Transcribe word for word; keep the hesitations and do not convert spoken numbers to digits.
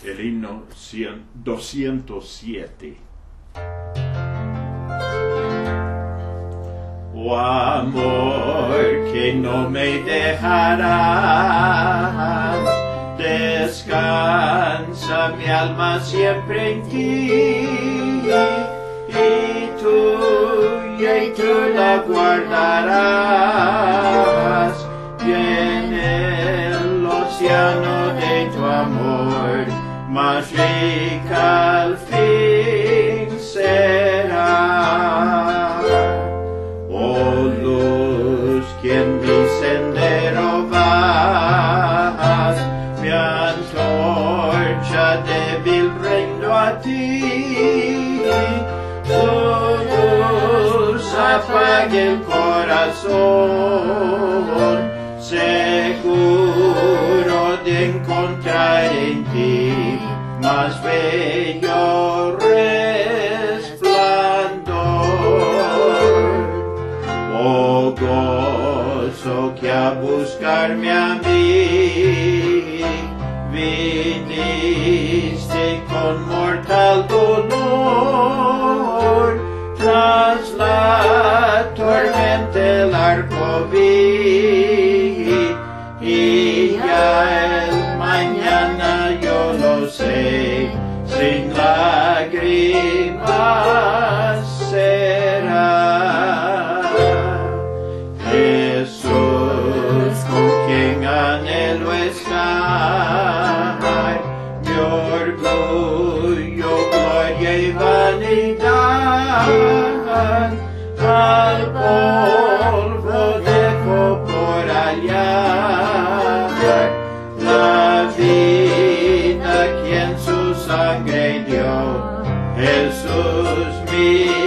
el himno doscientos siete. Oh amor que no me dejarás, descansa mi alma siempre en ti, y tuya y tú la guardarás, y en el océano de tu amor más rica al fin será. Oh luz que en mi sendero vas, mi antorcha débil rindo a ti, tu luz apague el corazón, seguro de encontrar en ti más bello resplandor. Oh gozo que a buscarme a mí viniste con mortal dolor, tras la tormenta el arco vi, y ya el mañana yo lo sé, sin lágrimas será. Jesús, con quien anhelo estar, mi orgullo, gloria y vanidad, al polvo dejo por allá la vida quien su sangre dio, Jesús mío.